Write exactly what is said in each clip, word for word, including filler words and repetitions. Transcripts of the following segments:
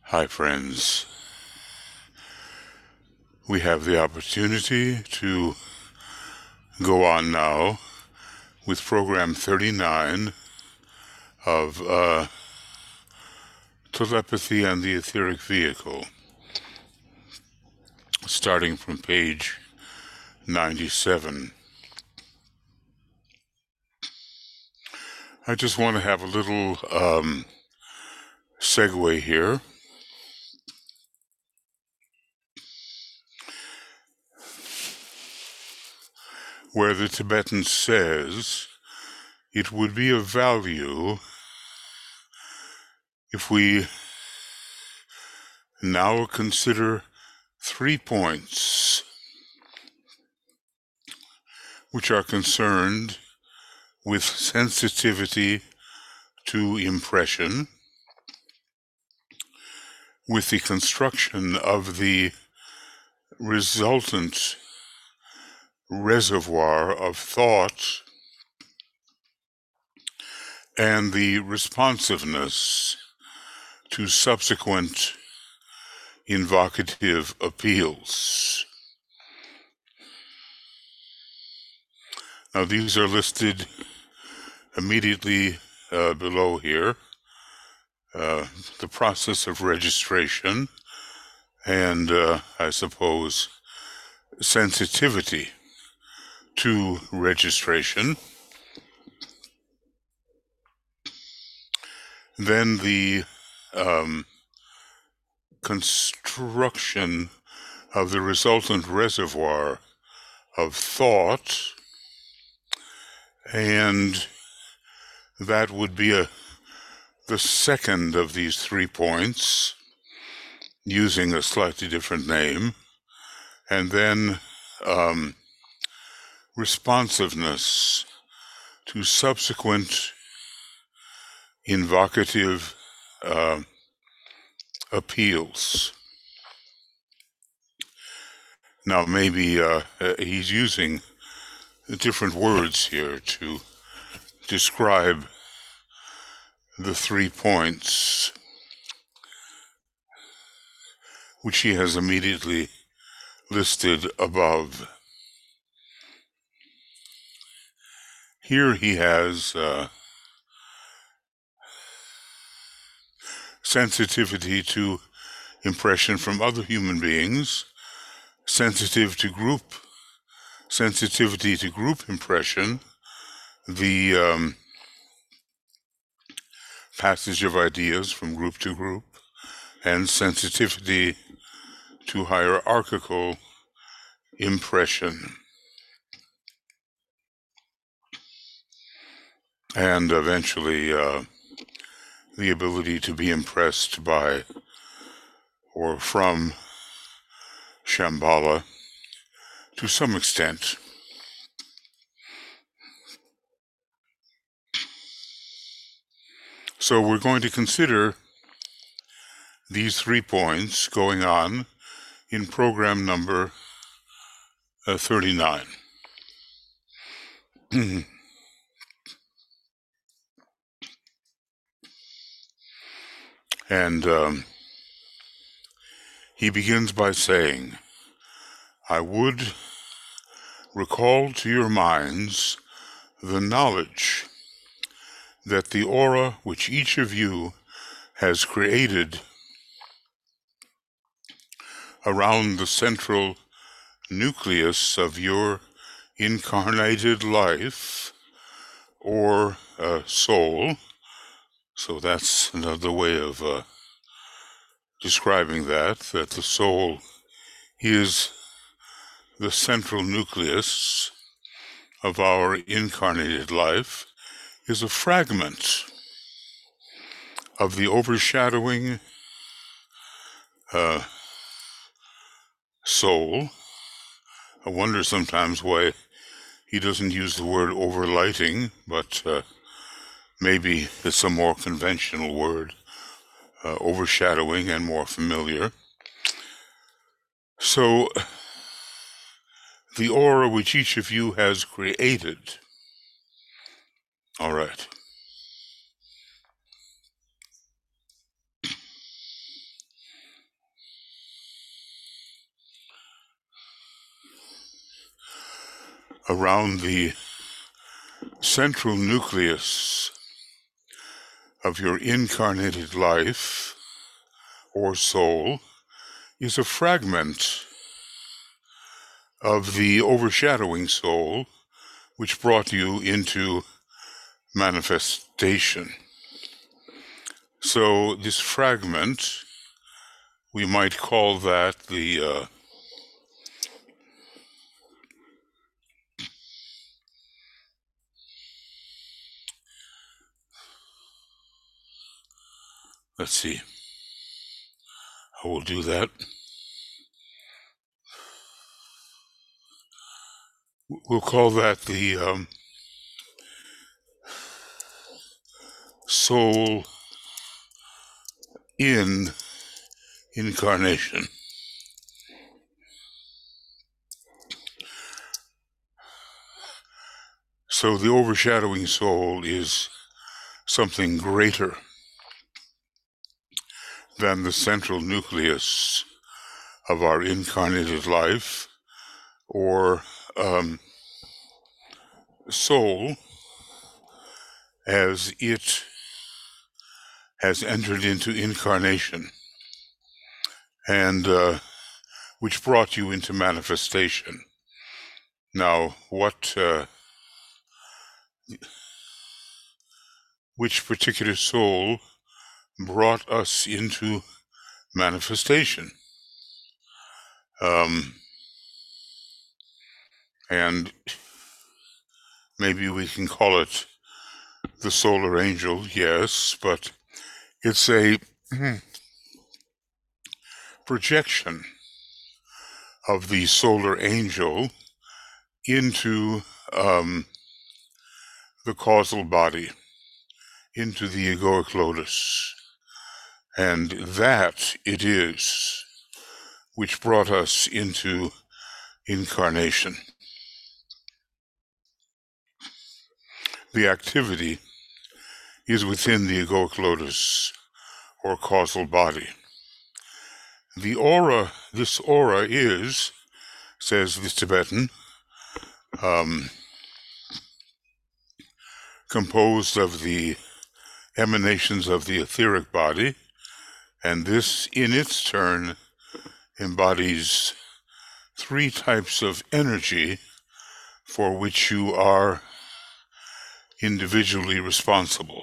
Hi, friends. We have the opportunity to go on now with program thirty-nine of uh, Telepathy and the Etheric Vehicle, starting from page ninety-seven. I just want to have a little um, segue here. Where the Tibetan says it would be of value if we now consider three points which are concerned with sensitivity to impression, with the construction of the resultant reservoir of thought, and the responsiveness to subsequent invocative appeals. Now, these are listed immediately uh, below here. Uh, the process of registration and, uh, I suppose, sensitivity to registration. Then the um, construction of the resultant reservoir of thought, and that would be a the second of these three points, using a slightly different name, and then um, responsiveness to subsequent invocative uh, appeals. Now, maybe uh, he's using different words here to describe the three points, which he has immediately listed above. Here he has uh, sensitivity to impression from other human beings, sensitive to group, sensitivity to group impression, the um, passage of ideas from group to group, and sensitivity to hierarchical impression. And eventually, uh, the ability to be impressed by or from Shambhala to some extent. So we're going to consider these three points going on in program number uh, thirty-nine. And um, he begins by saying, I would recall to your minds the knowledge that the aura which each of you has created around the central nucleus of your incarnated life, or uh, soul, so that's another way of uh, describing that, that the soul is the central nucleus of our incarnated life, is a fragment of the overshadowing uh, soul. I wonder sometimes why he doesn't use the word overlighting, but uh, maybe it's a more conventional word, uh, overshadowing and more familiar. So, the aura which each of you has created. All right. around the central nucleus of your incarnated life or soul is a fragment of the overshadowing soul which brought you into manifestation. So this fragment, we might call that the uh, let's see, I will do that. We'll call that the um, soul in incarnation. So the overshadowing soul is something greater than the central nucleus of our incarnated life, or um, soul, as it has entered into incarnation, and uh, which brought you into manifestation. Now, what, uh, which particular soul brought us into manifestation? Um, and maybe we can call it the solar angel, yes, but it's a projection of the solar angel into um, the causal body, into the egoic lotus. And that it is which brought us into incarnation. The activity is within the egoic lotus, or causal body. The aura, this aura is, says the Tibetan, um, composed of the emanations of the etheric body, and this in its turn embodies three types of energy for which you are individually responsible.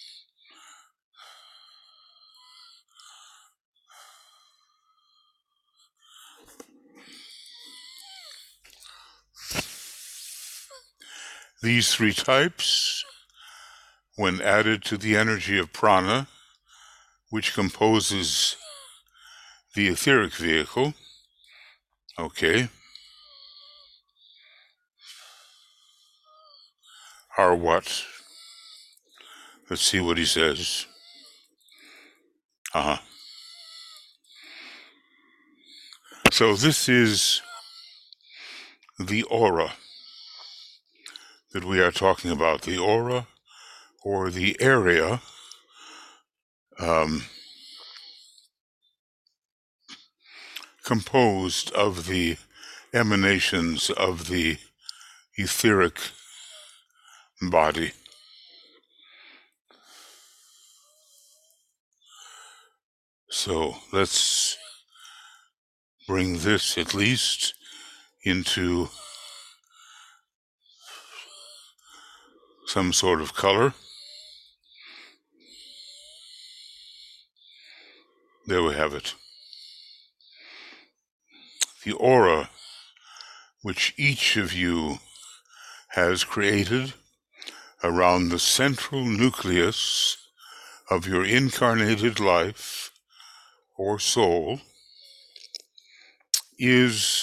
These three types, when added to the energy of prana, which composes the etheric vehicle, okay, are what? Let's see what he says. Uh-huh. So this is the aura that we are talking about, the aura, or the area um, composed of the emanations of the etheric body. So let's bring this at least into some sort of color. There we have it. The aura which each of you has created around the central nucleus of your incarnated life or soul is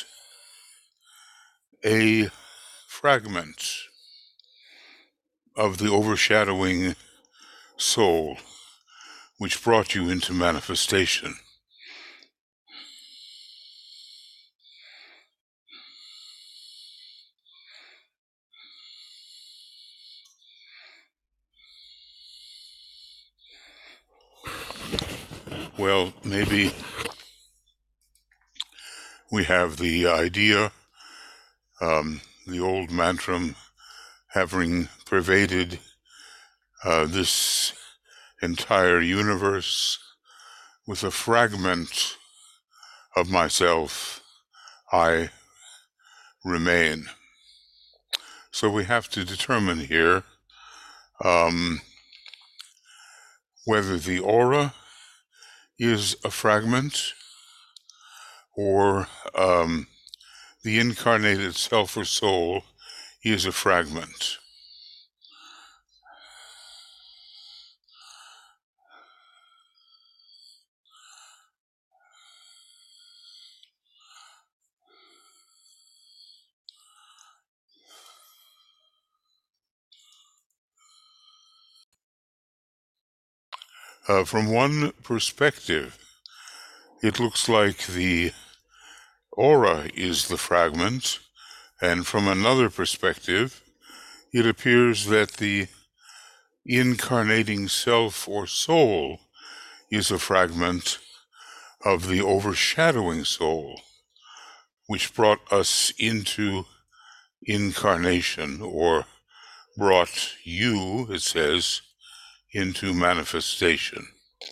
a fragment of the overshadowing soul which brought you into manifestation. Well, maybe we have the idea um, the old mantra having pervaded uh, this entire universe, with a fragment of myself, I remain. So we have to determine here um, whether the aura is a fragment or um, the incarnated self or soul is a fragment. Uh, from one perspective, it looks like the aura is the fragment, and from another perspective, it appears that the incarnating self or soul is a fragment of the overshadowing soul, which brought us into incarnation, or brought you, it says, into manifestation.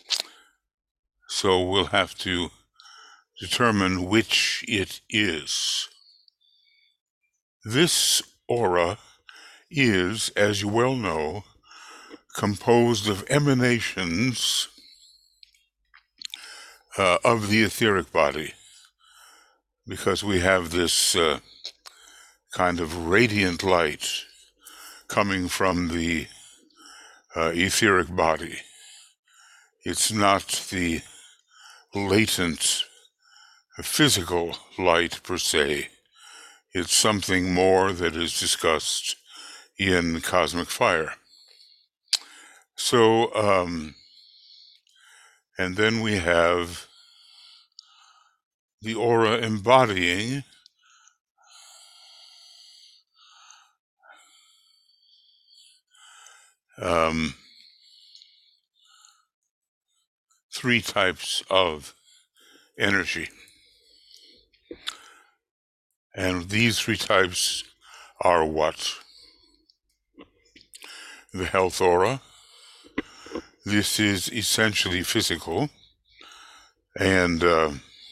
So we'll have to determine which it is. This aura is, as you well know, composed of emanations uh, of the etheric body, because we have this uh, kind of radiant light coming from the uh, etheric body. It's not the latent physical light per se. It's something more that is discussed in Cosmic Fire. So, um, and then we have the aura embodying um, three types of energy. And these three types are what? The health aura. This is essentially physical and uh,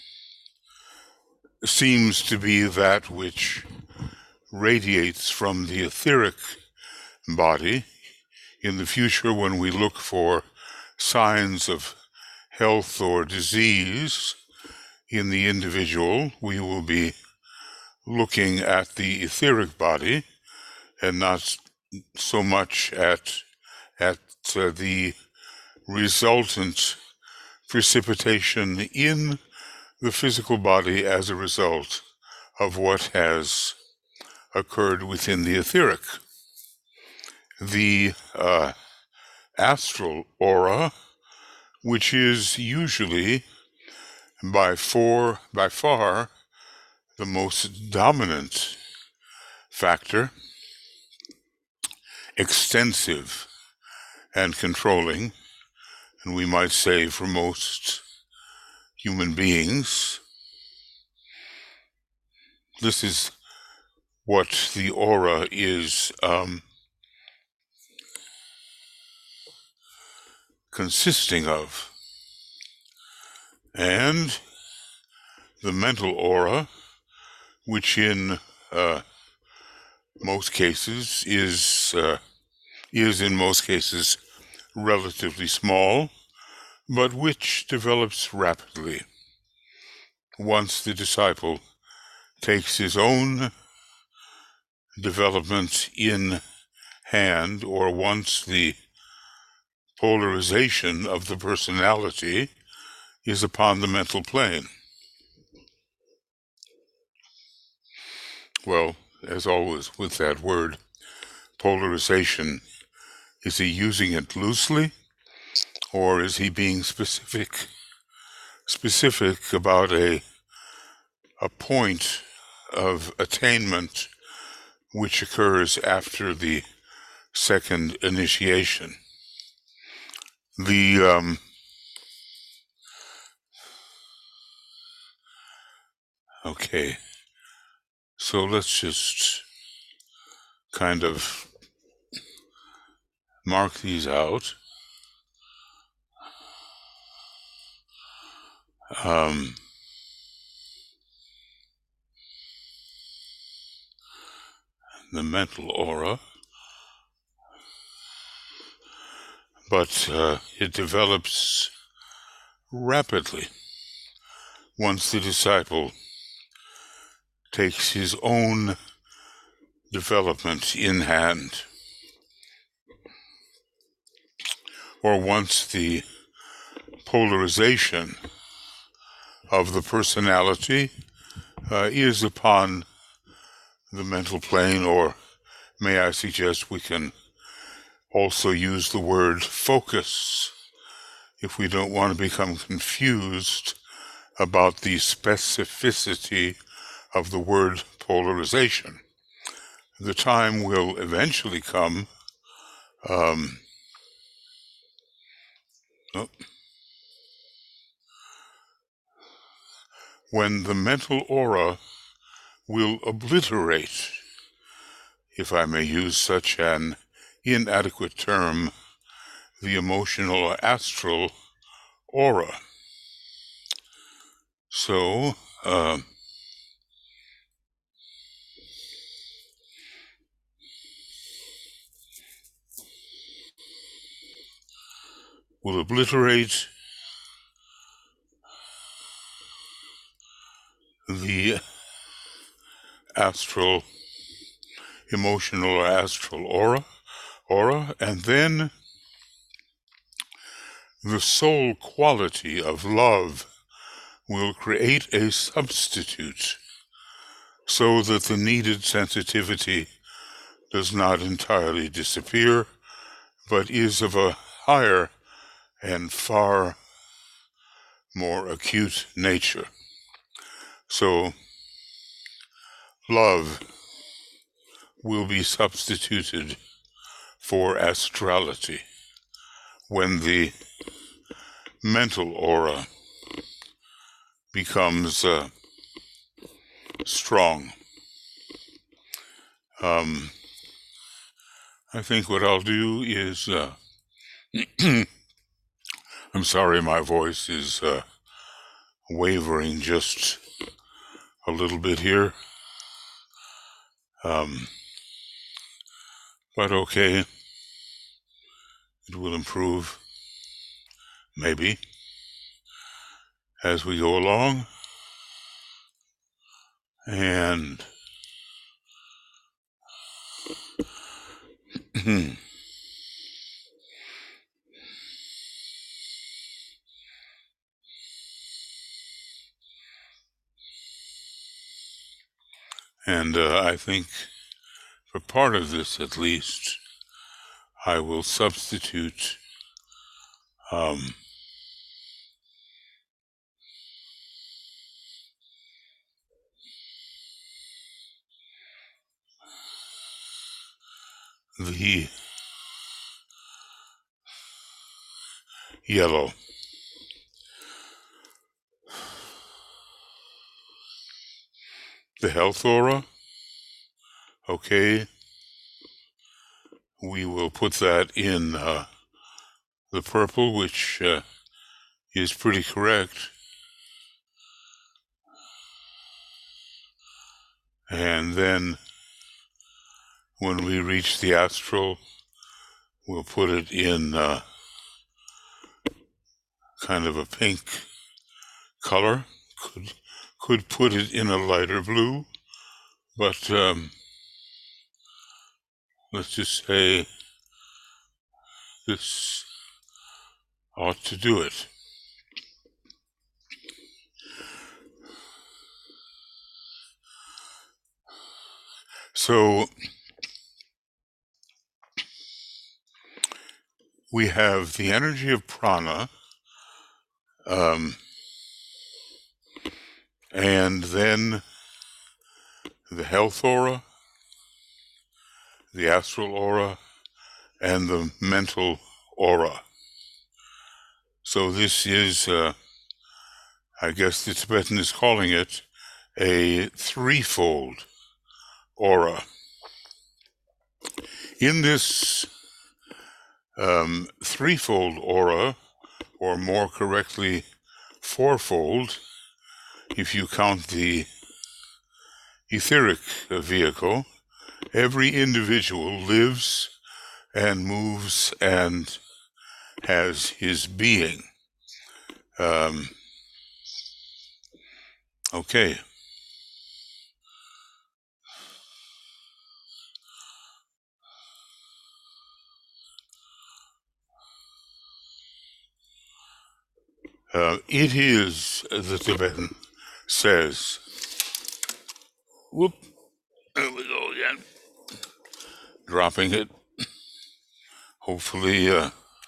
seems to be that which radiates from the etheric body. In the future, when we look for signs of health or disease in the individual, we will be looking at the etheric body and not so much at at uh, the resultant precipitation in the physical body as a result of what has occurred within the etheric. The uh, astral aura, which is usually by four, by far the most dominant factor, extensive and controlling, and we might say for most human beings, this is what the aura is um, consisting of. And the mental aura, which in uh, most cases is uh, is in most cases relatively small, but which develops rapidly once the disciple takes his own development in hand, or once the polarization of the personality is upon the mental plane. Well, as always with that word, polarization, is he using it loosely, or is he being specific specific about a a point of attainment which occurs after the second initiation? The um, okay, so let's just kind of mark these out. Um, the mental aura, but uh, it develops rapidly once the disciple takes his own development in hand, or once the polarization of the personality uh, is upon the mental plane, or may I suggest we can also use the word focus if we don't want to become confused about the specificity of the word polarization. The time will eventually come um, oh, when the mental aura will obliterate, if I may use such an inadequate term, the emotional or astral aura. So, uh, will obliterate the astral, emotional or astral aura, aura, and then the soul quality of love will create a substitute so that the needed sensitivity does not entirely disappear, but is of a higher and far more acute nature. So love will be substituted for astrality when the mental aura becomes uh, strong. Um, I think what I'll do is, uh, I'm sorry my voice is uh, wavering just a little bit here. Um, but okay, it will improve, maybe, as we go along. And and uh, I think for part of this at least, I will substitute um, the yellow. The health aura, okay, we will put that in uh, the purple, which uh, is pretty correct. And then when we reach the astral, we'll put it in uh, kind of a pink color. Could could put it in a lighter blue, but um, let's just say this ought to do it. So we have the energy of prana, um, and then the health aura, the astral aura, and the mental aura. So this is, uh, I guess the Tibetan is calling it, a threefold aura. In this um, threefold aura, or more correctly, fourfold, if you count the etheric vehicle, every individual lives and moves and has his being. Um, okay. Uh, it is, the Tibetan says, whoop, there we go again, dropping it. Hopefully, uh,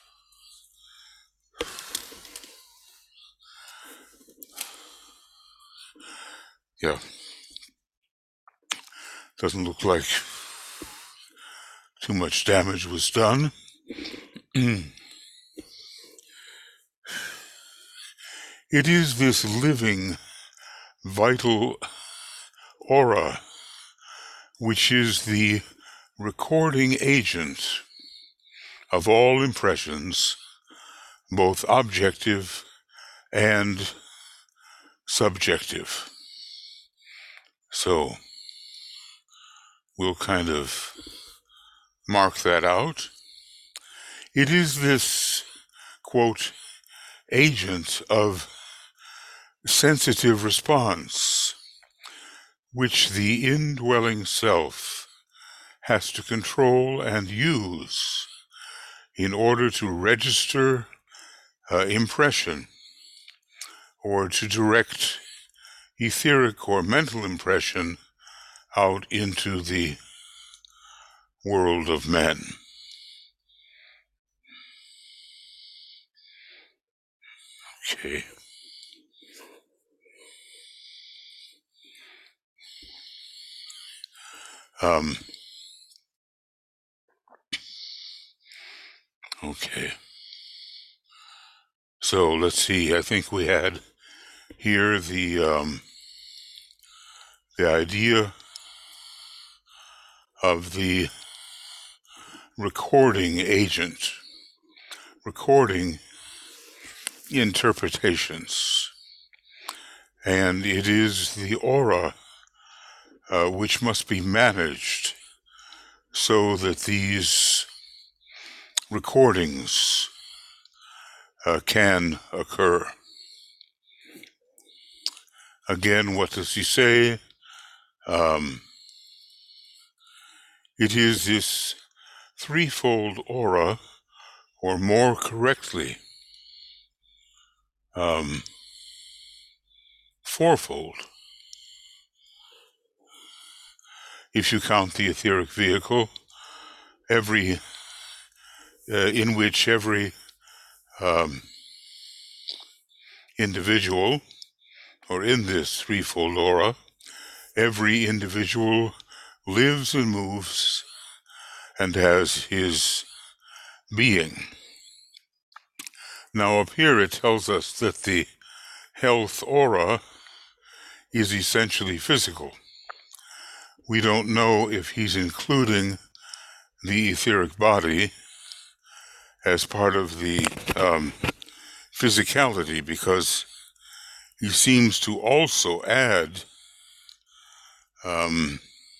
yeah, doesn't look like too much damage was done. It is this living, vital aura which is the recording agent of all impressions, both objective and subjective. So we'll kind of mark that out. It is this, quote, agent of sensitive response, which the indwelling self has to control and use in order to register uh, impression or to direct etheric or mental impression out into the world of men. Okay. Um, okay. So let's see. I think we had here the um, the idea of the recording agent, recording interpretations, and it is the aura uh, which must be managed so that these recordings uh, can occur. Again, what does he say? Um, it is this threefold aura, or more correctly, um, fourfold, if you count the etheric vehicle, every uh, in which every um, individual, or in this threefold aura, every individual lives and moves and has his being. Now up here it tells us that the health aura is essentially physical. We don't know if he's including the etheric body as part of the um, physicality, because he seems to also add um,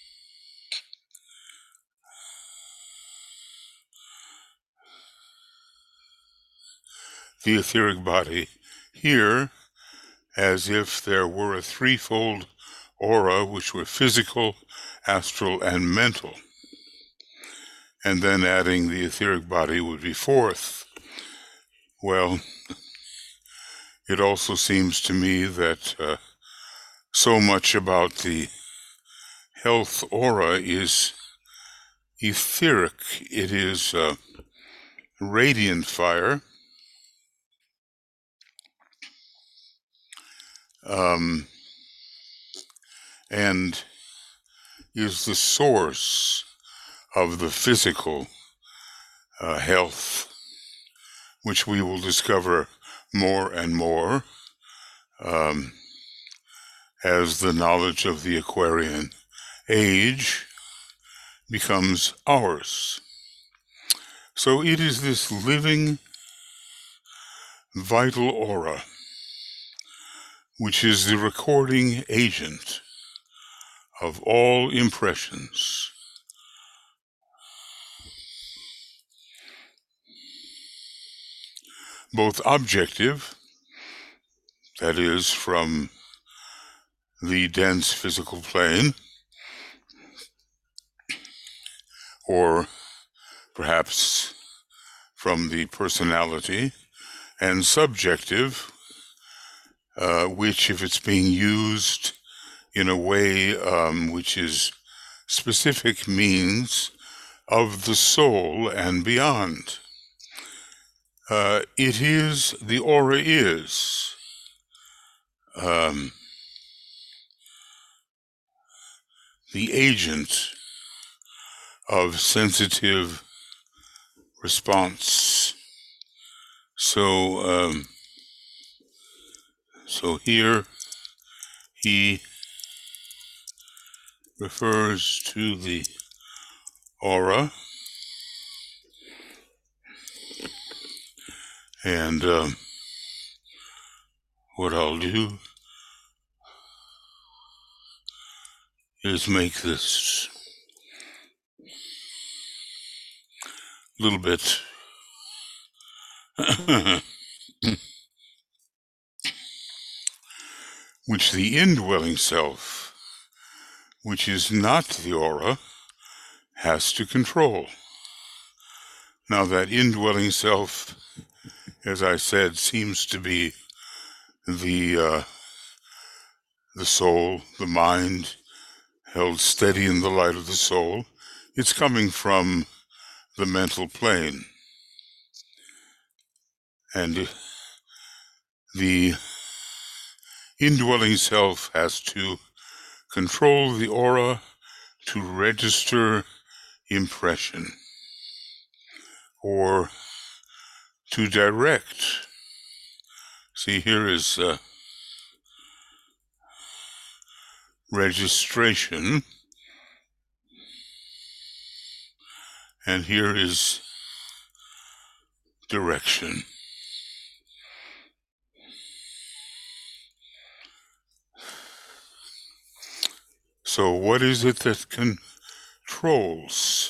the etheric body here as if there were a threefold aura, which were physical, astral, and mental. And then adding the etheric body would be fourth. Well, it also seems to me that uh, so much about the health aura is etheric. It is uh, radiant fire. Um, and is the source of the physical uh, health, which we will discover more and more um, as the knowledge of the Aquarian age becomes ours. So it is this living, vital aura which is the recording agent of all impressions. Both objective, that is, from the dense physical plane, or perhaps from the personality, and subjective, uh, which, if it's being used in a way um, which is specific, means of the soul and beyond. Uh, it is, the aura is um, the agent of sensitive response. So, um, so here he refers to the aura, and um, what I'll do is make this a little bit which the indwelling self, which is not the aura, has to control. Now that indwelling self, as I said, seems to be the uh, the soul, the mind, held steady in the light of the soul. It's coming from the mental plane. And the indwelling self has to control the aura to register impression, or to direct. See, here is uh, registration, and here is direction. So what is it that controls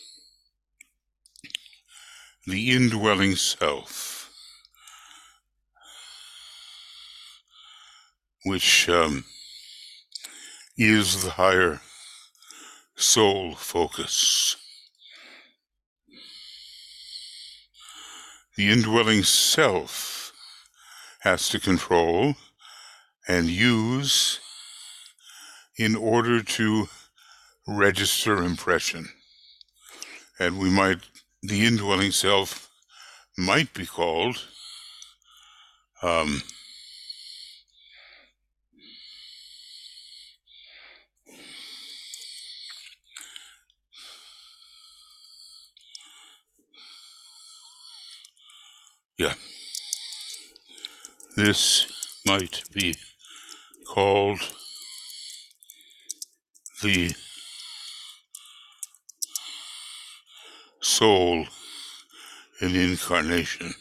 the indwelling self, which um, is the higher soul focus? The indwelling self has to control and use in order to register impression. And we might, the indwelling self might be called um, yeah, this might be called the soul in incarnation.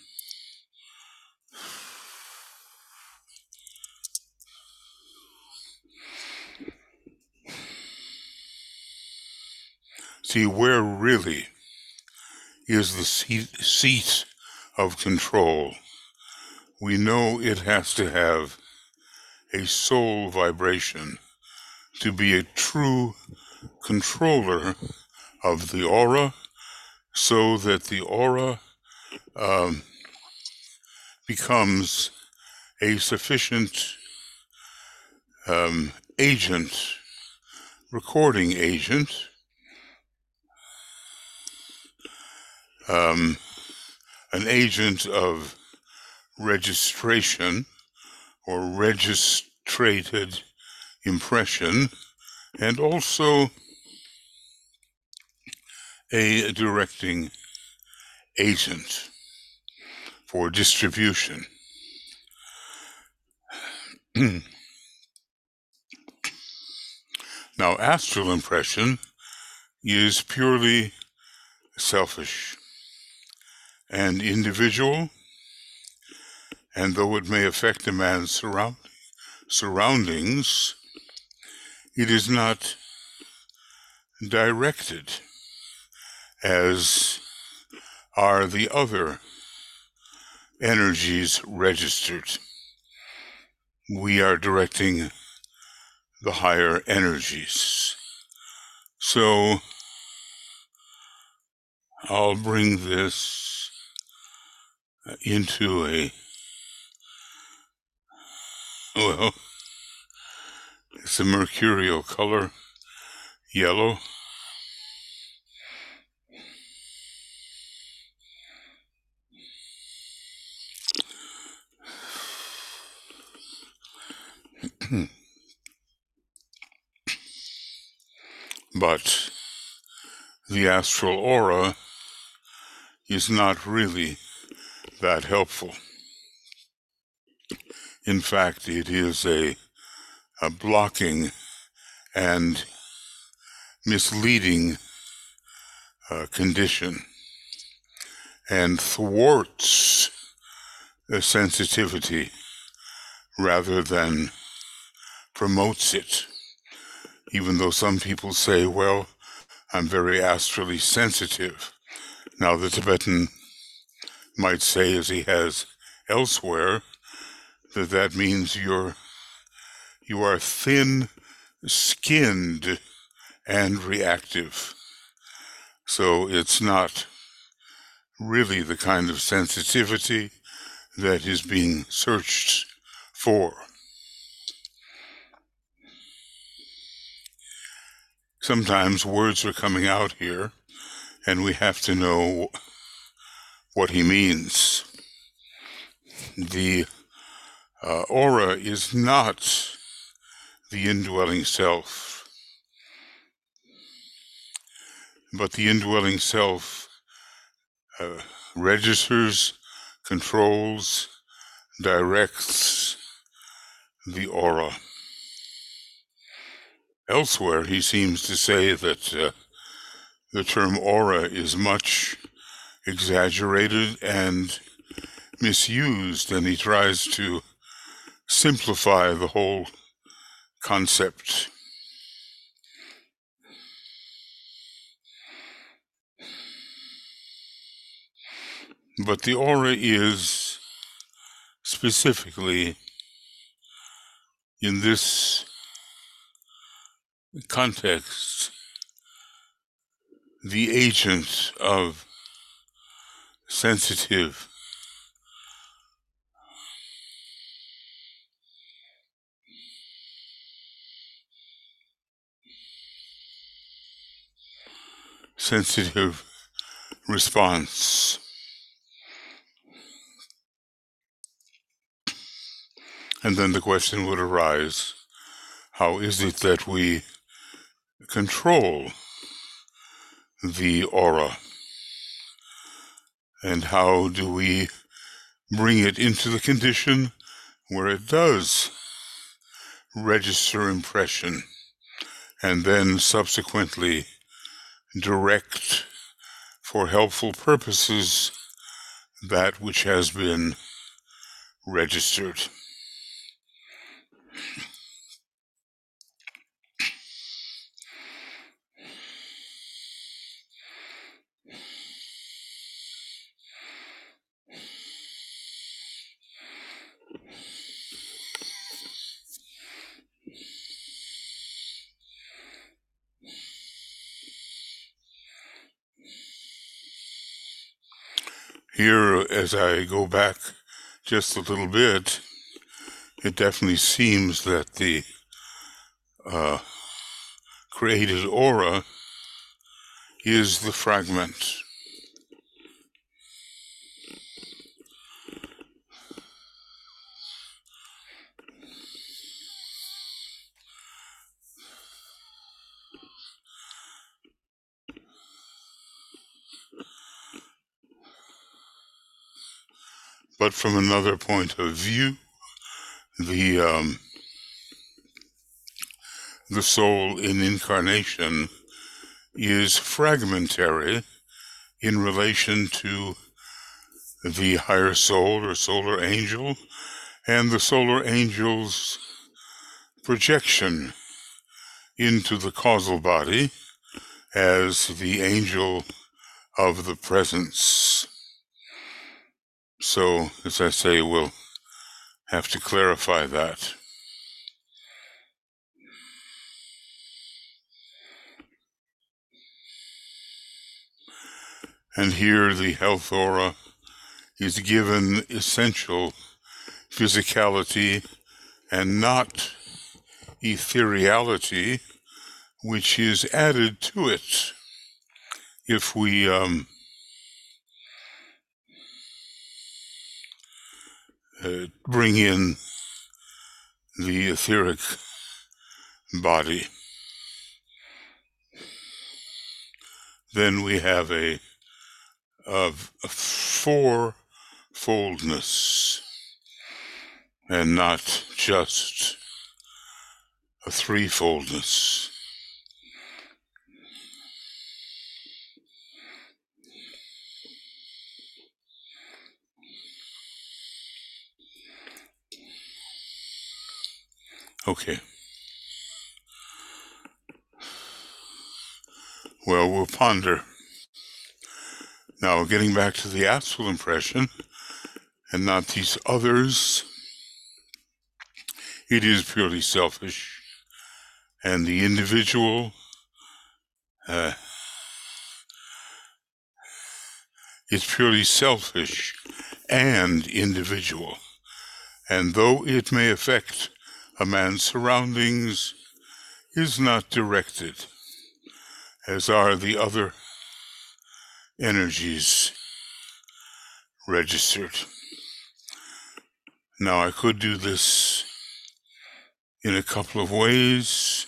See, where really is the seat, seat of control? We know it has to have a soul vibration to be a true controller of the aura, so that the aura um, becomes a sufficient um, agent, recording agent, um, an agent of registration or registrated impression, and also a directing agent for distribution. Now, astral impression is purely selfish and individual, and though it may affect a man's surround surroundings, it is not directed as are the other energies registered. We are directing the higher energies. So I'll bring this into a, well, it's a mercurial color, yellow. But the astral aura is not really that helpful. In fact, it is a, a blocking and misleading uh, condition, and thwarts a sensitivity rather than promotes it. Even though some people say, well, I'm very astrally sensitive. Now, the Tibetan might say, as he has elsewhere, that that means you're you are thin-skinned and reactive. So it's not really the kind of sensitivity that is being searched for. Sometimes words are coming out here, and we have to know what he means. The uh, aura is not the indwelling self, but the indwelling self uh, registers, controls, directs the aura. Elsewhere, he seems to say that uh, the term aura is much exaggerated and misused, and he tries to simplify the whole concept. But the aura is specifically, in this context, the agent of sensitive sensitive response. And then the question would arise, how is it that we control the aura? And how do we bring it into the condition where it does register impression and then subsequently direct for helpful purposes that which has been registered? Here, as I go back just a little bit, it definitely seems that the uh, created aura is the fragment. But from another point of view, the um, the soul in incarnation is fragmentary in relation to the higher soul or solar angel and the solar angel's projection into the causal body as the angel of the presence. So, as I say, we'll have to clarify that. And here the health aura is given essential physicality and not ethereality, which is added to it if we um, uh, bring in the etheric body. Then we have a, a, a four-foldness and not just a threefoldness. Okay. Well, we'll ponder. Now, getting back to the astral impression, and not these others, it is purely selfish, and the individual uh, is purely selfish and individual. And though it may affect a man's surroundings, is not directed, as are the other energies registered. Now, I could do this in a couple of ways.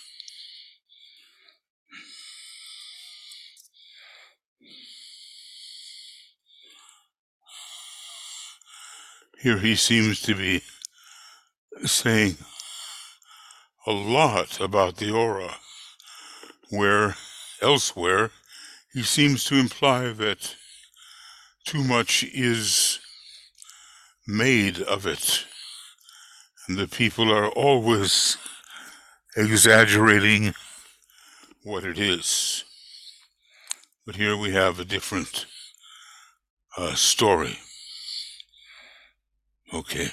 Here he seems to be saying a lot about the aura, where elsewhere he seems to imply that too much is made of it, and the people are always exaggerating what it is. But here we have a different uh, story. Okay.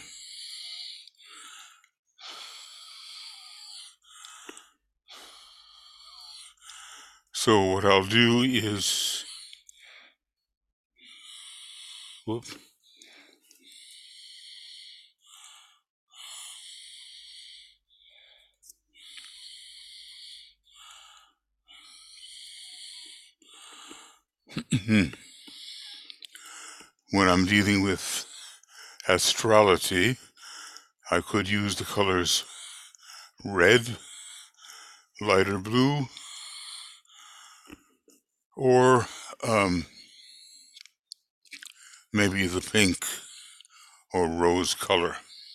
So what I'll do is, whoop. When I'm dealing with astrality, I could use the colors red, lighter blue, or um, maybe the pink or rose color.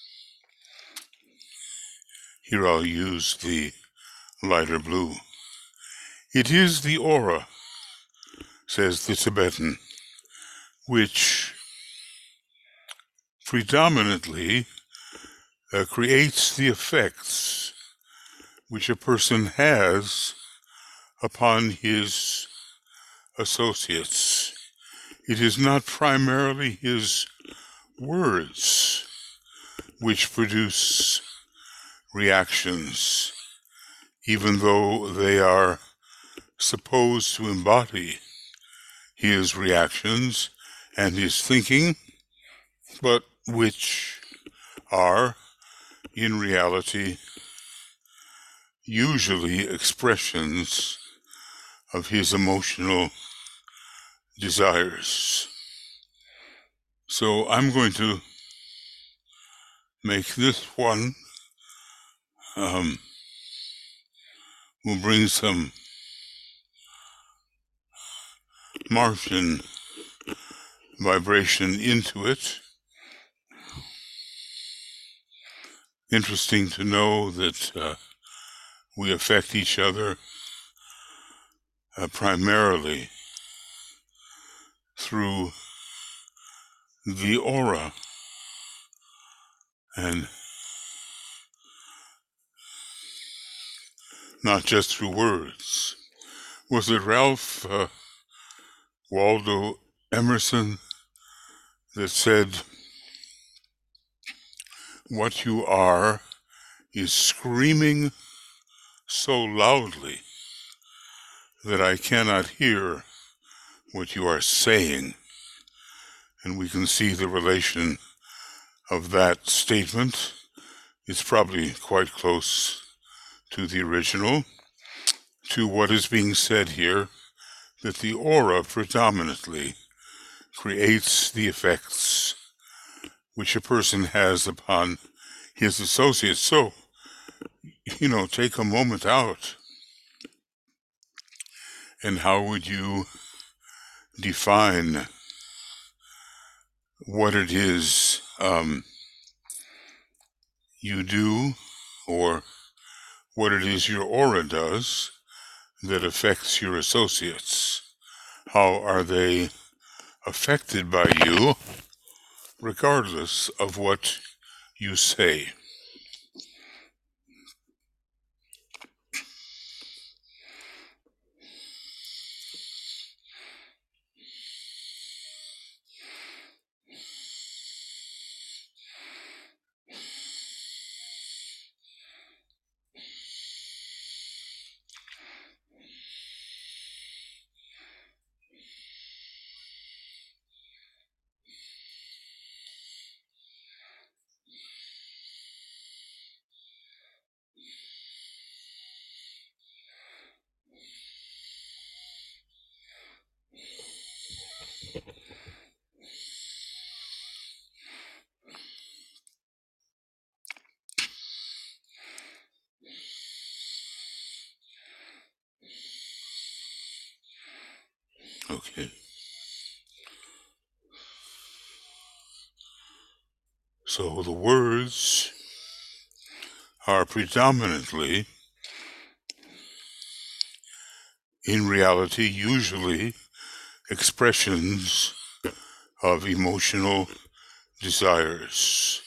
Here I'll use the lighter blue. It is the aura, says the Tibetan, which predominantly uh, creates the effects which a person has upon his associates. It is not primarily his words which produce reactions, even though they are supposed to embody his reactions and his thinking, but which are, in reality, usually expressions of his emotional desires. So I'm going to make this one, um, we'll bring some Martian vibration into it. Interesting to know that uh, we affect each other uh, primarily through the aura and not just through words. Was it Ralph uh, Waldo Emerson that said, "What you are is screaming so loudly that I cannot hear what you are saying"? And we can see the relation of that statement. It's probably quite close to the original, to what is being said here, that the aura predominantly creates the effects which a person has upon his associates. So, you know, take a moment out, and how would you define what it is um, you do, or what it is your aura does that affects your associates? How are they affected by you, regardless of what you say? Okay. So the words are predominantly, in reality, usually expressions of emotional desires.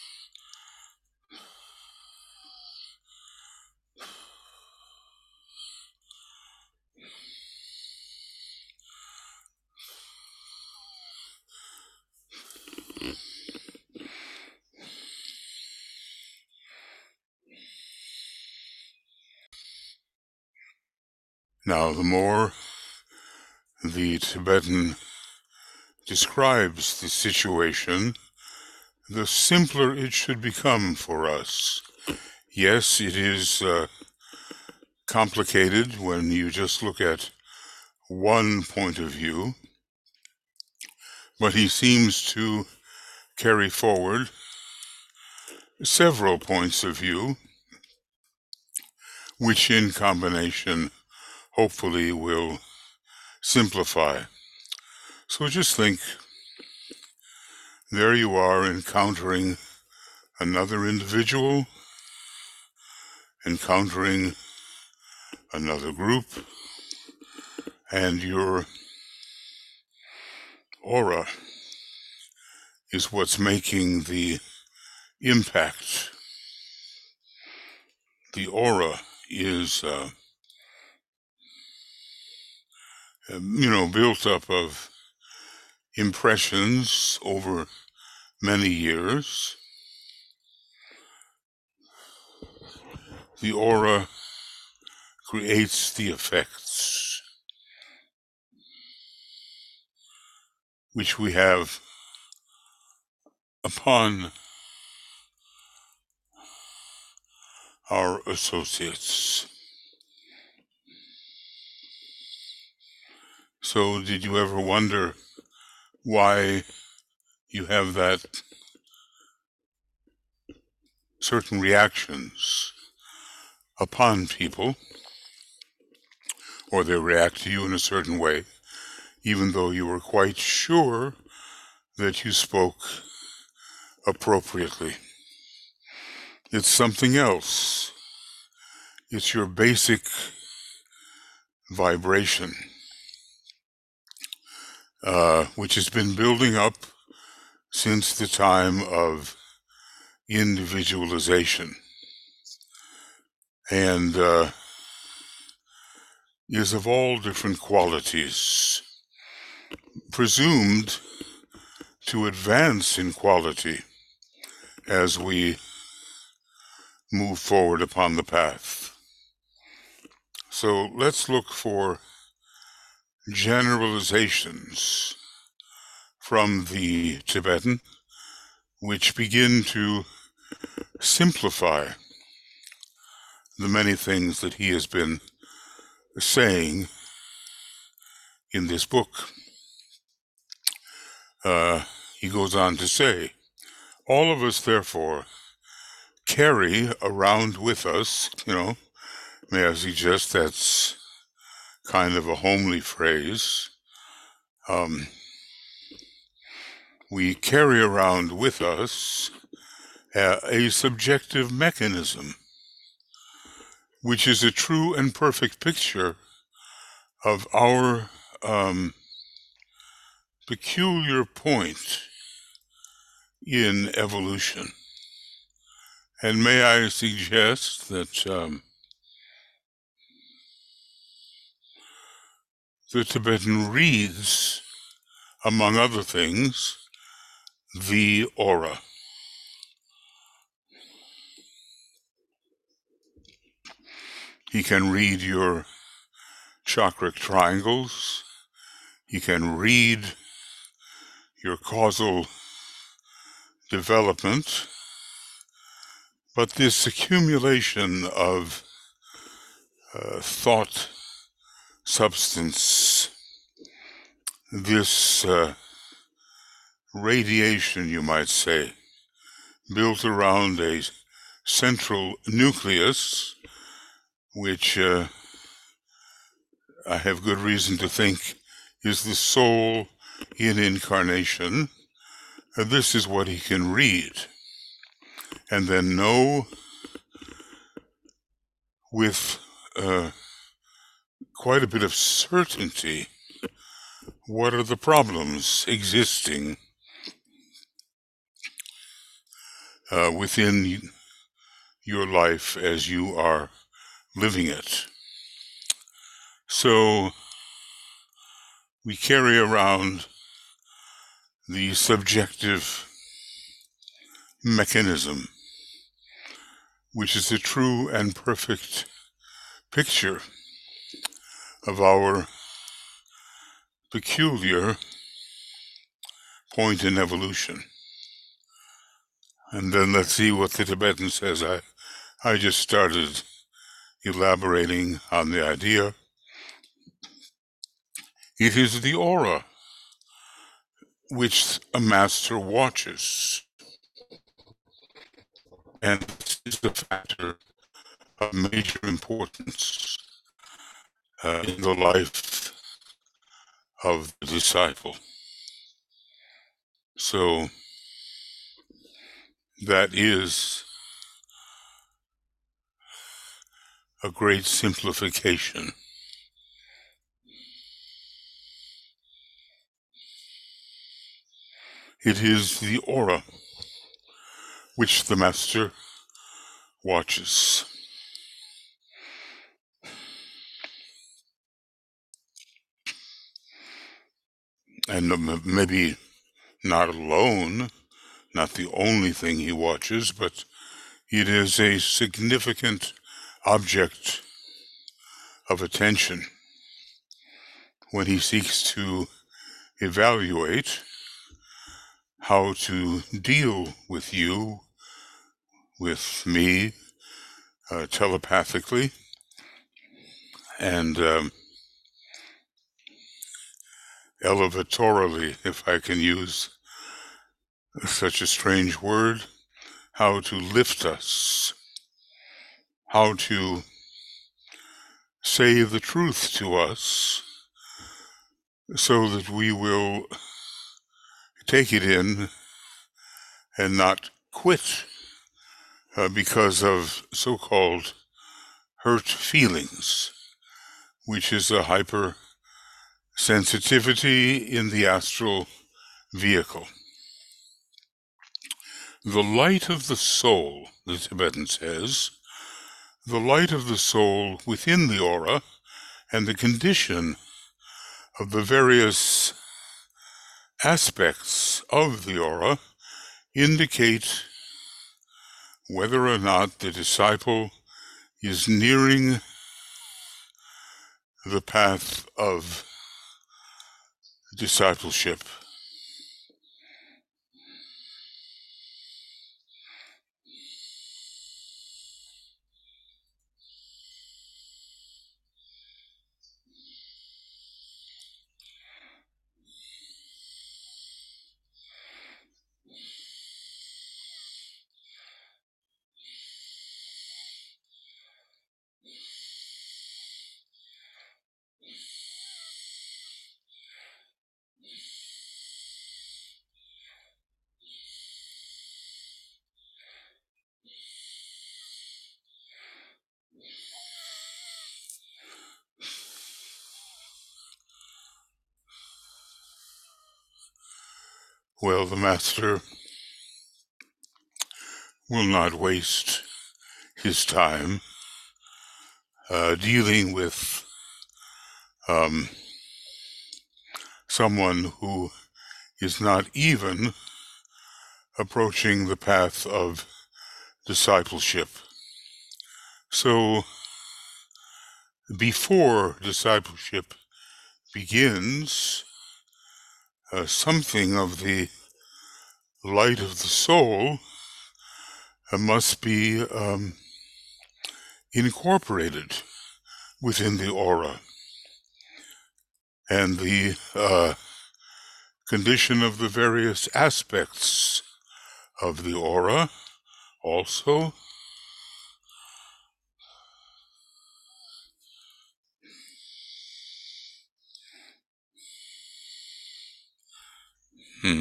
Now, the more the Tibetan describes the situation, the simpler it should become for us. Yes, it is uh, complicated when you just look at one point of view, but he seems to carry forward several points of view, which in combination hopefully will simplify. So just think, there you are encountering another individual, encountering another group, and your aura is what's making the impact. The aura is, uh, you know, built up of impressions over many years. The aura creates the effects which we have upon our associates. So did you ever wonder why you have that certain reactions upon people, or they react to you in a certain way, even though you were quite sure that you spoke appropriately? It's something else. It's your basic vibration. uh, which has been building up since the time of individualization, and uh, is of all different qualities, presumed to advance in quality as we move forward upon the path. So let's look for generalizations from the Tibetan which begin to simplify the many things that he has been saying in this book. Uh, he goes on to say, all of us, therefore, carry around with us, you know, may I suggest that's kind of a homely phrase. Um, we carry around with us a, a subjective mechanism, which is a true and perfect picture of our um, peculiar point in evolution. And may I suggest that um, the Tibetan reads, among other things, the aura. He can read your chakric triangles. He can read your causal development. But this accumulation of uh, thought substance, this uh, radiation, you might say, built around a central nucleus, which uh, I have good reason to think is the soul in incarnation. Uh, this is what he can read, and then know with uh, quite a bit of certainty what are the problems existing uh, within your life as you are living it. So we carry around the subjective mechanism, which is a true and perfect picture of our peculiar point in evolution. And then let's see what the Tibetan says. I, I just started elaborating on the idea. It is the aura which a master watches, and this is a factor of major importance uh, in the life of the disciple. So that is a great simplification. It is the aura which the master watches. And maybe not alone, not the only thing he watches, but it is a significant object of attention when he seeks to evaluate how to deal with you, with me, uh, telepathically, and um, elevatorally, if I can use such a strange word, how to lift us, how to say the truth to us so that we will take it in and not quit uh, because of so-called hurt feelings, which is a hyper sensitivity in the astral vehicle. The light of the soul, the Tibetan says, the light of the soul within the aura and the condition of the various aspects of the aura indicate whether or not the disciple is nearing the path of discipleship. Well, the master will not waste his time uh, dealing with um, someone who is not even approaching the path of discipleship. So, before discipleship begins, uh, something of the light of the soul uh, must be um, incorporated within the aura. And the uh, condition of the various aspects of the aura also. Hmm.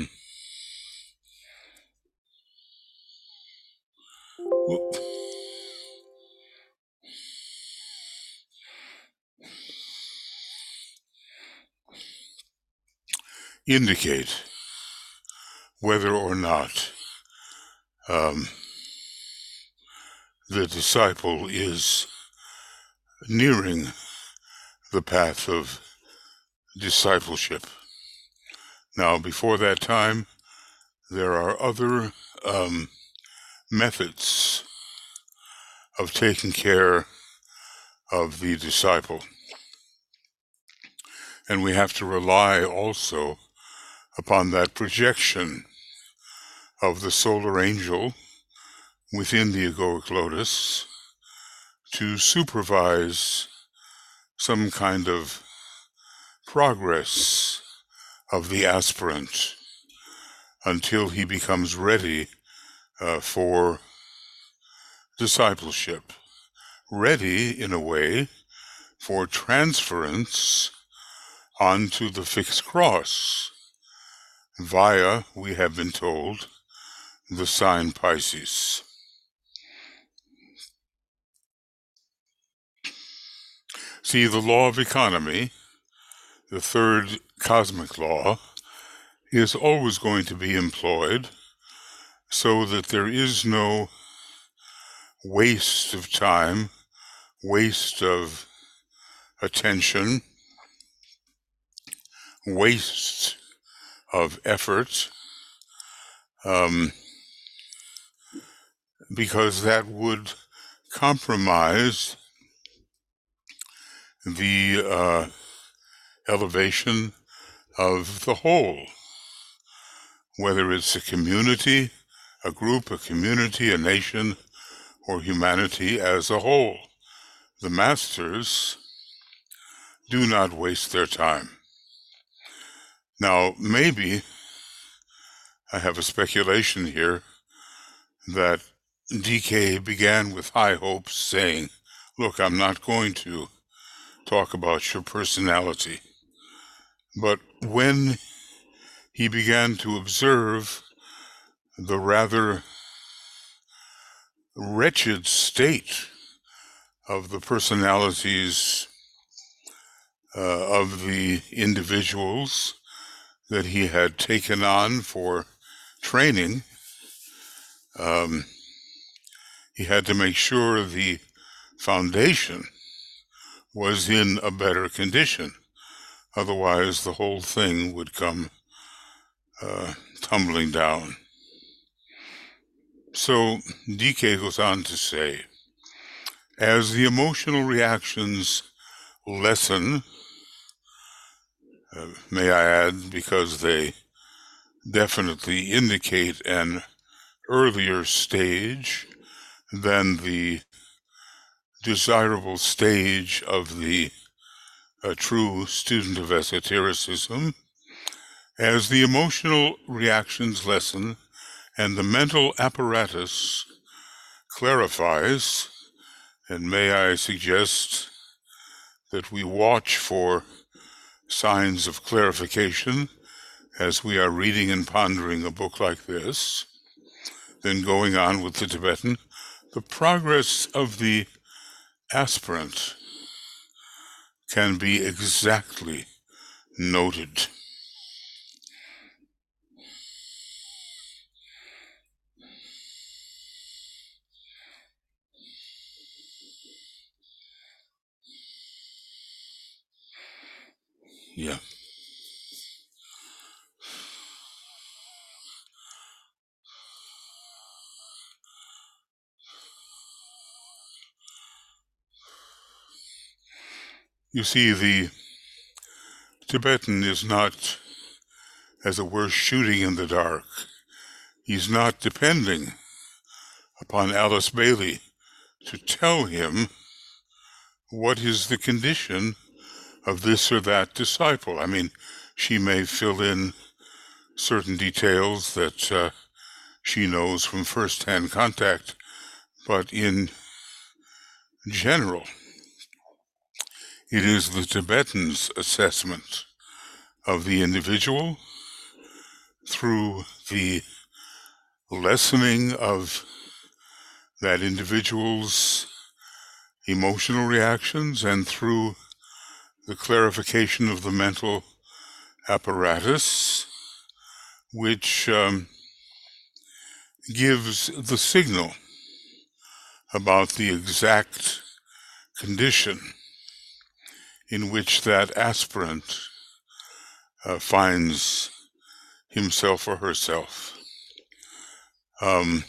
Indicate whether or not um, the disciple is nearing the path of discipleship. Now, before that time, there are other um, methods of taking care of the disciple. And we have to rely also upon that projection of the solar angel within the egoic lotus to supervise some kind of progress of the aspirant until he becomes ready uh, for discipleship, ready in a way for transference onto the fixed cross via, we have been told, the sign Pisces. See, the law of economy, the third cosmic law, is always going to be employed so that there is no waste of time, waste of attention, waste of effort, um, because that would compromise the uh, elevation of the whole, whether it's a community, a group, a community, a nation, or humanity as a whole. The masters do not waste their time. Now, maybe I have a speculation here that D K began with high hopes, saying, look, I'm not going to talk about your personality. But when he began to observe the rather wretched state of the personalities uh, of the individuals that he had taken on for training. Um, he had to make sure the foundation was in a better condition. Otherwise, the whole thing would come uh, tumbling down. So D K goes on to say, as the emotional reactions lessen, uh, may I add, because they definitely indicate an earlier stage than the desirable stage of the uh, true student of esotericism, as the emotional reactions lessen and the mental apparatus clarifies, and may I suggest that we watch for signs of clarification as we are reading and pondering a book like this, then going on with the Tibetan, the progress of the aspirant can be exactly noted. Yeah. You see, the Tibetan is not, as it were, shooting in the dark. He's not depending upon Alice Bailey to tell him what is the condition of this or that disciple. I mean, she may fill in certain details that uh, she knows from first-hand contact, but in general, it is the Tibetan's assessment of the individual through the lessening of that individual's emotional reactions and through the clarification of the mental apparatus, which um, gives the signal about the exact condition in which that aspirant uh, finds himself or herself. Um,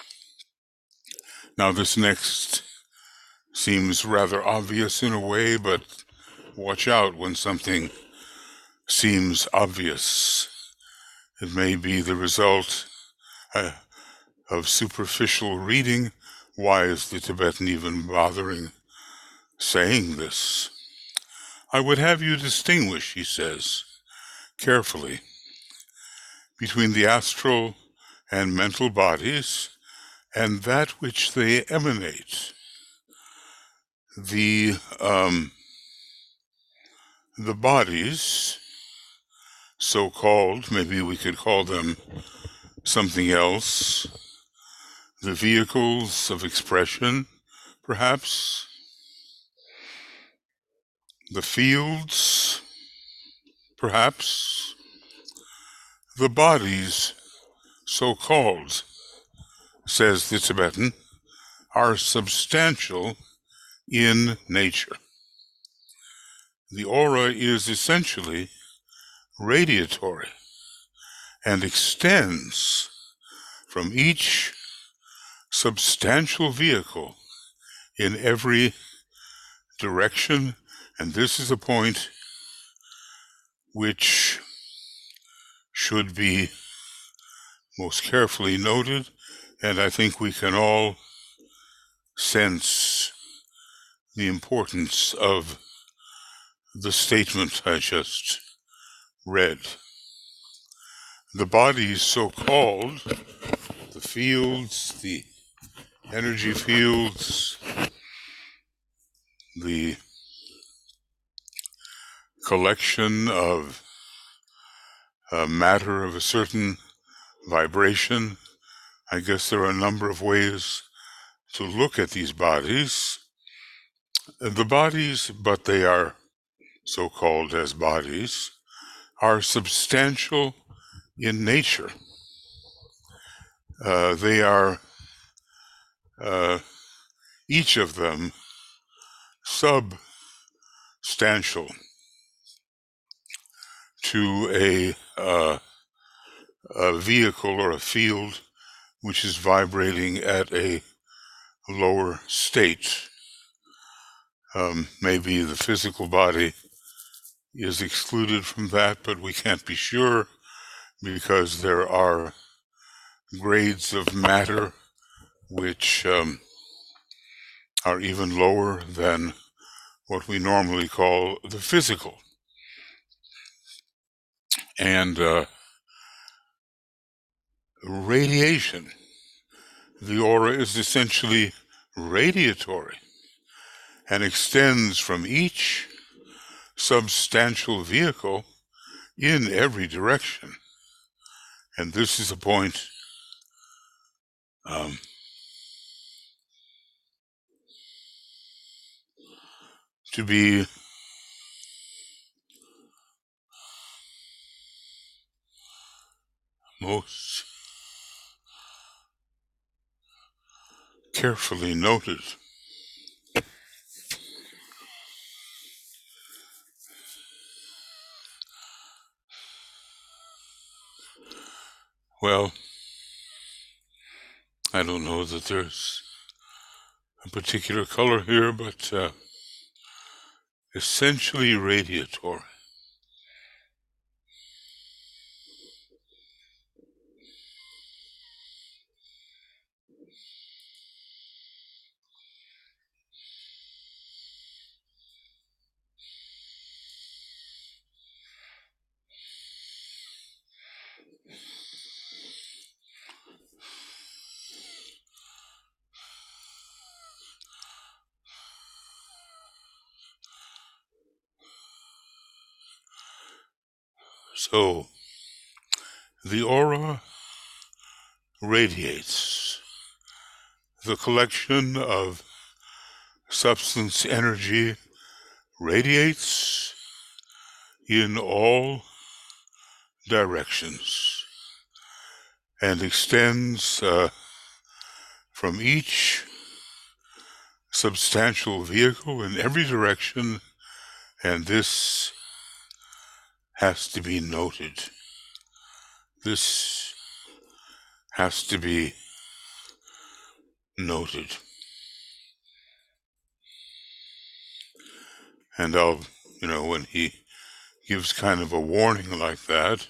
now, this next seems rather obvious in a way, but watch out when something seems obvious. It may be the result uh, of superficial reading. Why is the Tibetan even bothering saying this? I would have you distinguish, he says, carefully, between the astral and mental bodies and that which they emanate. The, um, the bodies, so-called, maybe we could call them something else, the vehicles of expression, perhaps, the fields, perhaps, the bodies, so-called, says the Tibetan, are substantial in nature. The aura is essentially radiatory and extends from each substantial vehicle in every direction, and this is a point which should be most carefully noted, and I think we can all sense the importance of the statement I just read. The bodies, so-called, the fields, the energy fields, the collection of uh, matter of a certain vibration. I guess there are a number of ways to look at these bodies. The bodies, but they are so-called as bodies, are substantial in nature. Uh, they are, uh, each of them, substantial to a, uh, a vehicle or a field which is vibrating at a lower state. Um, maybe the physical body is excluded from that, but we can't be sure because there are grades of matter which um, are even lower than what we normally call the physical. And uh, radiation, the aura is essentially radiatory and extends from each substantial vehicle in every direction. And this is a point um, to be most carefully noted. Well, I don't know that there's a particular color here, but uh, essentially radiatory. So, the aura radiates. The collection of substance energy radiates in all directions and extends uh, from each substantial vehicle in every direction, and this has to be noted. This has to be noted. And I'll, you know, when he gives kind of a warning like that,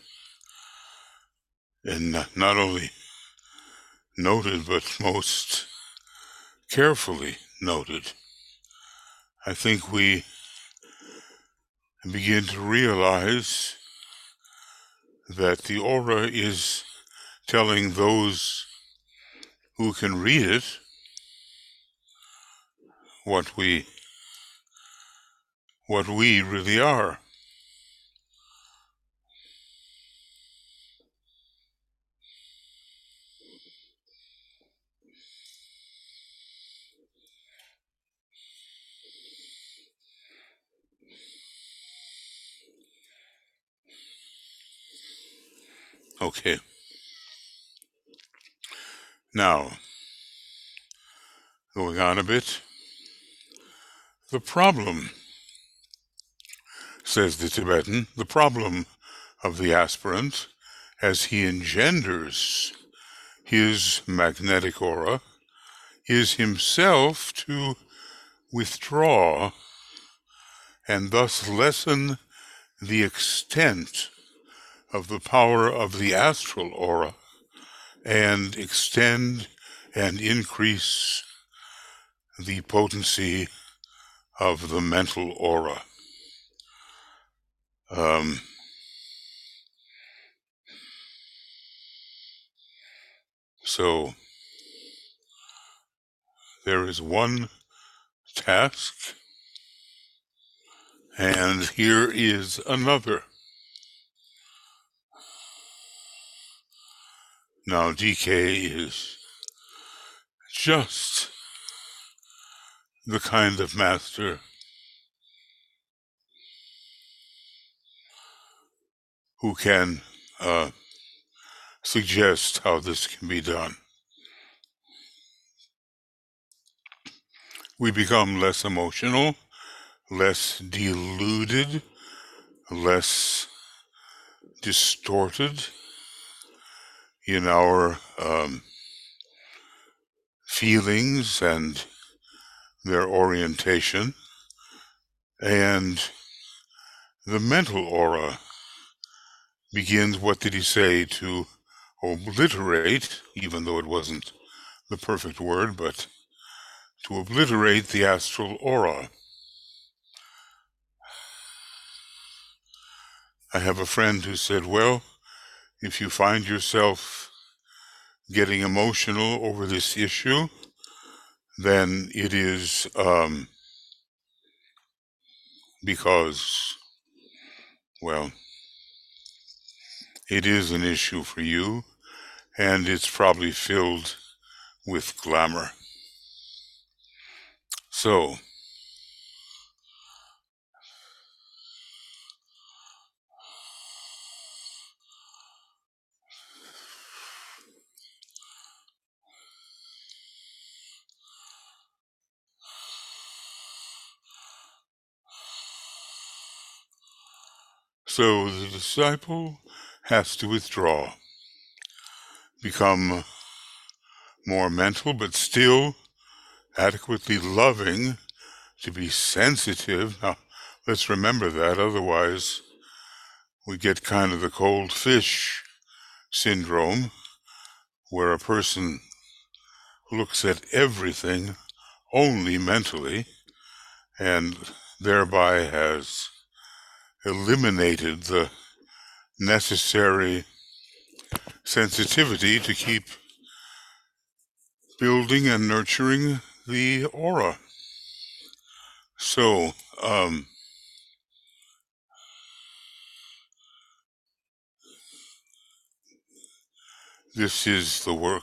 and not only noted, but most carefully noted, I think we begin to realize that the aura is telling those who can read it what we what we really are. Okay. Now, going on a bit, the problem, says the Tibetan, the problem of the aspirant as he engenders his magnetic aura is himself to withdraw and thus lessen the extent of the power of the astral aura and extend and increase the potency of the mental aura. Um, so there is one task, and here is another. Now D K is just the kind of master who can uh, suggest how this can be done. We become less emotional, less deluded, less distorted in our um, feelings and their orientation, and the mental aura begins, what did he say, to obliterate, even though it wasn't the perfect word, but to obliterate the astral aura. I have a friend who said, well, if you find yourself getting emotional over this issue, then it is um, because, well, it is an issue for you, and it's probably filled with glamour. So, so the disciple has to withdraw, become more mental, but still adequately loving to be sensitive. Now, let's remember that, otherwise we get kind of the cold fish syndrome, where a person looks at everything only mentally and thereby has eliminated the necessary sensitivity to keep building and nurturing the aura. So, um, this is the work.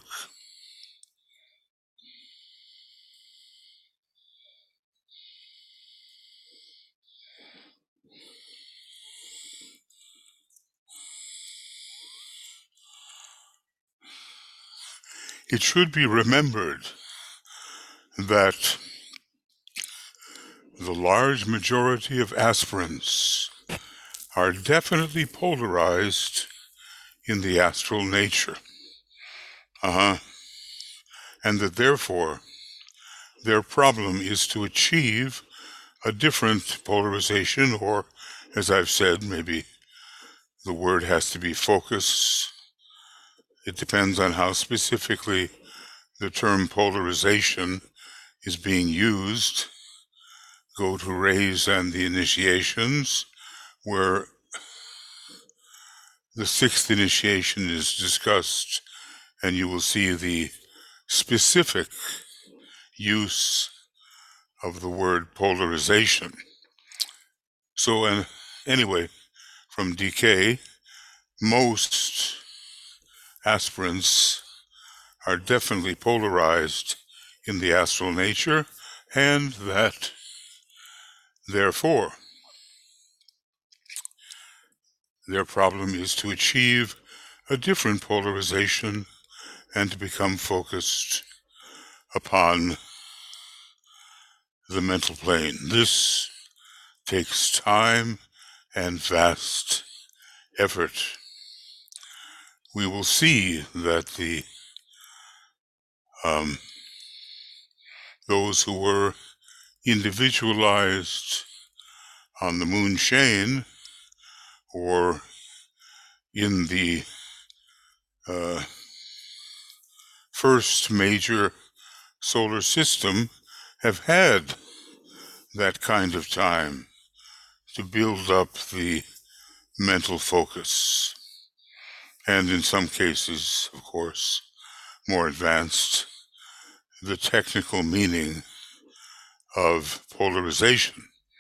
It should be remembered that the large majority of aspirants are definitely polarized in the astral nature. Uh-huh. And that therefore their problem is to achieve a different polarization, or, as I've said, maybe the word has to be focus. It depends on how specifically the term polarization is being used. Go to Rays and the Initiations, where the sixth initiation is discussed, and you will see the specific use of the word polarization. So, uh, anyway, from D K, most aspirants are definitely polarized in the astral nature, and that, therefore, their problem is to achieve a different polarization and to become focused upon the mental plane. This takes time and vast effort. We will see that the um, those who were individualized on the moon Shane or in the uh, first major solar system have had that kind of time to build up the mental focus. And in some cases, of course, more advanced, the technical meaning of polarization.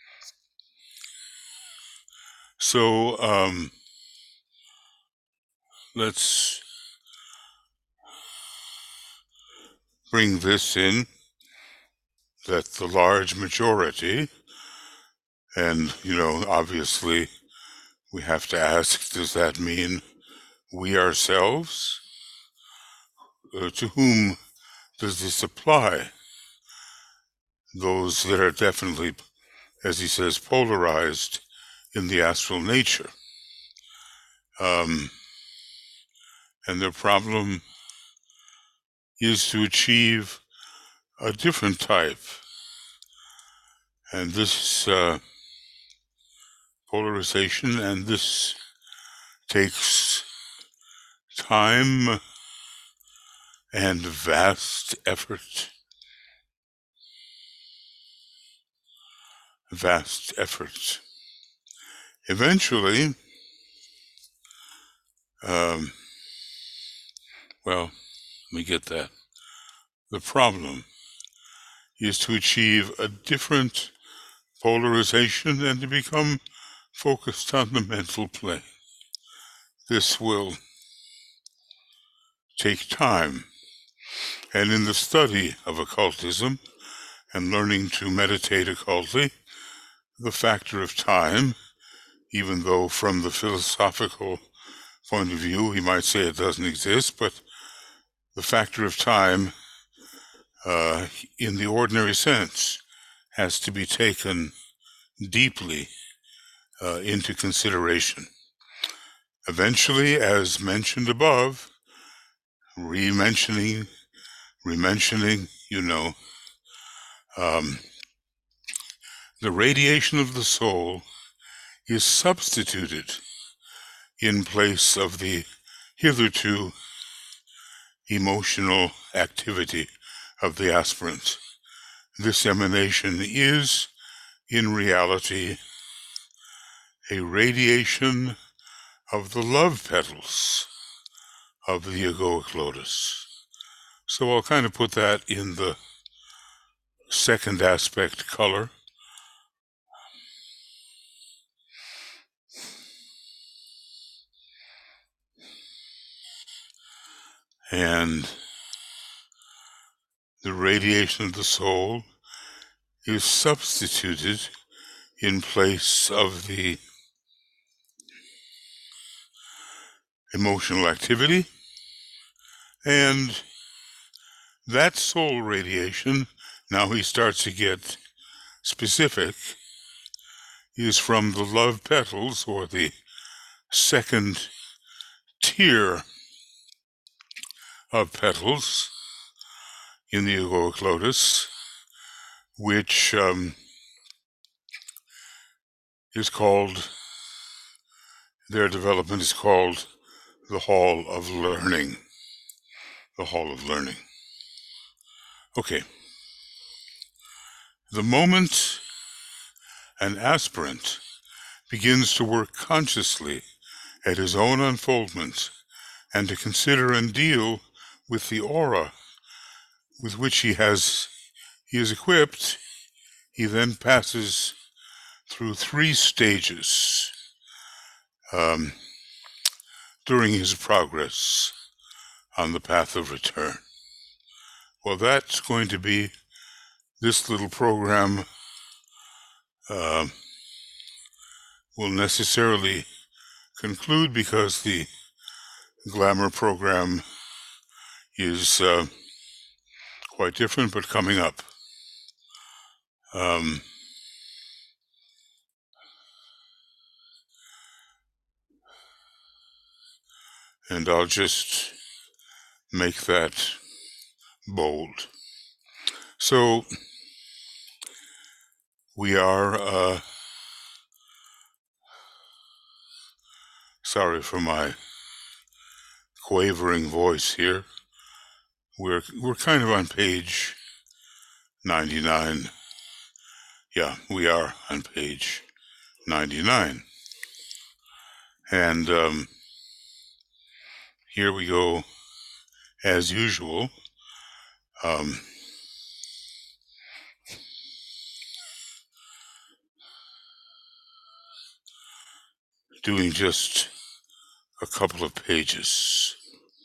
So um, let's bring this in, that the large majority, and, you know, obviously we have to ask, does that mean we ourselves? Uh, to whom does this apply? Those that are definitely, as he says, polarized in the astral nature. Um, and their problem is to achieve a different type. And this uh, polarization, and this takes time and vast effort. Vast effort. Eventually, um, well, let me get that. The problem is to achieve a different polarization and to become focused on the mental plane. This will take time. And in the study of occultism and learning to meditate occultly, the factor of time, even though from the philosophical point of view he might say it doesn't exist, but the factor of time uh, in the ordinary sense has to be taken deeply uh, into consideration. Eventually, as mentioned above, re-mentioning, re-mentioning, you know, um, the radiation of the soul is substituted in place of the hitherto emotional activity of the aspirant. This emanation is, in reality, a radiation of the love petals of the egoic lotus. So I'll kind of put that in the second aspect, color. And the radiation of the soul is substituted in place of the emotional activity, and that soul radiation, now he starts to get specific, is from the love petals, or the second tier of petals in the egoic lotus, which um, is called, their development is called the Hall of Learning. The Hall of Learning. Okay. The moment an aspirant begins to work consciously at his own unfoldment and to consider and deal with the aura with which he has he is equipped, he then passes through three stages um, during his progress on the path of return. Well, that's going to be this little program uh, will necessarily conclude, because the glamour program is uh, quite different, but coming up. Um, and I'll just make that bold. So we are, uh, sorry for my quavering voice here. We're we're kind of on page ninety-nine. Yeah, we are on page ninety-nine. And um, here we go, as usual. Um, doing just a couple of pages.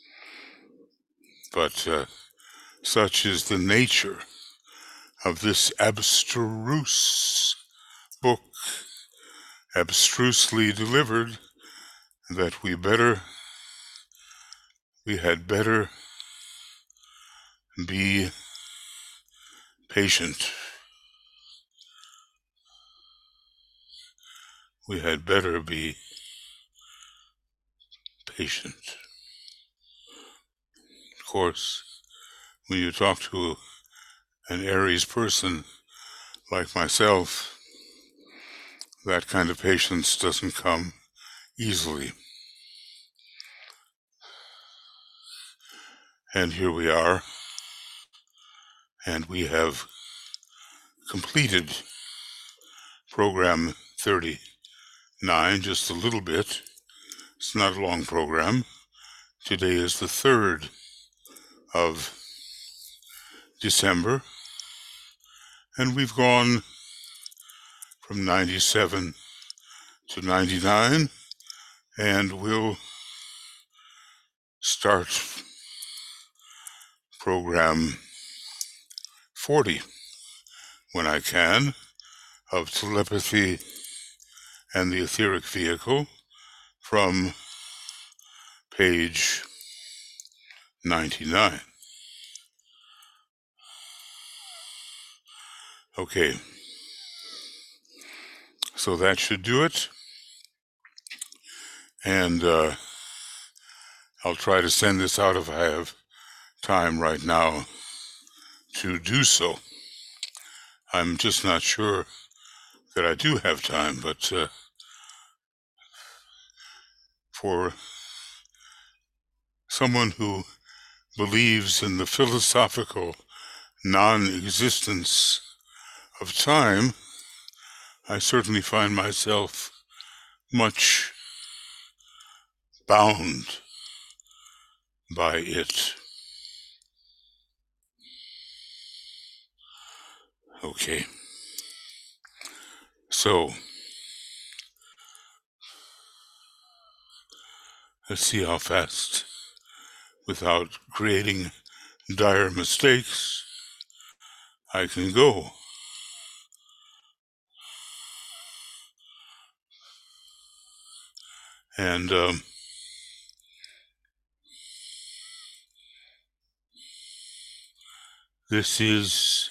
But uh, such is the nature of this abstruse book abstrusely delivered that we better, we had better be patient. We had better be patient. Of course, when you talk to an Aries person like myself, that kind of patience doesn't come easily. And here we are, and we have completed program thirty-nine, just a little bit. It's not a long program. Today is the third of December, and we've gone from ninety-seven to ninety-nine, and we'll start program forty when I can, of telepathy and the etheric vehicle, from page ninety-nine. Okay, so that should do it, and uh, I'll try to send this out if I have time right now to do so. I'm just not sure that I do have time, but uh, for someone who believes in the philosophical non-existence of time, I certainly find myself much bound by it. Okay. So, let's see how fast, without creating dire mistakes, I can go. And um, this is,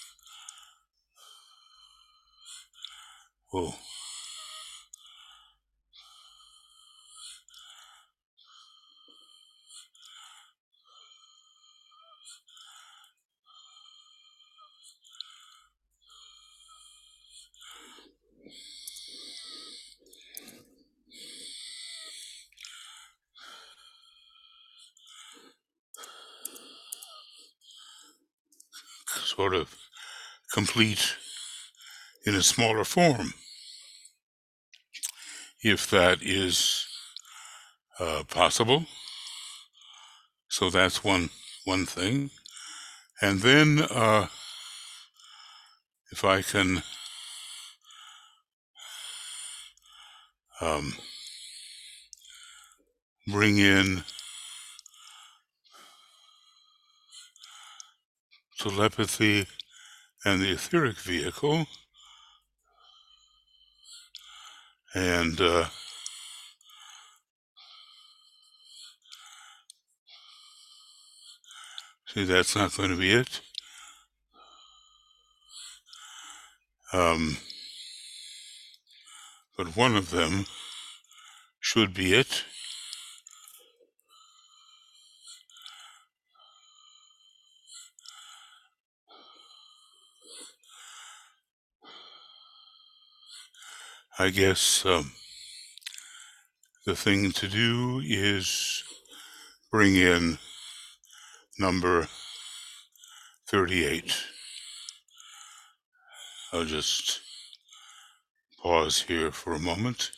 oh, sort of complete in a smaller form, if that is uh, possible. So that's one one thing. And then uh, if I can um, bring in telepathy and the etheric vehicle, and uh, see, that's not going to be it. Um, but one of them should be it. I guess um, the thing to do is bring in number thirty-eight. I'll just pause here for a moment.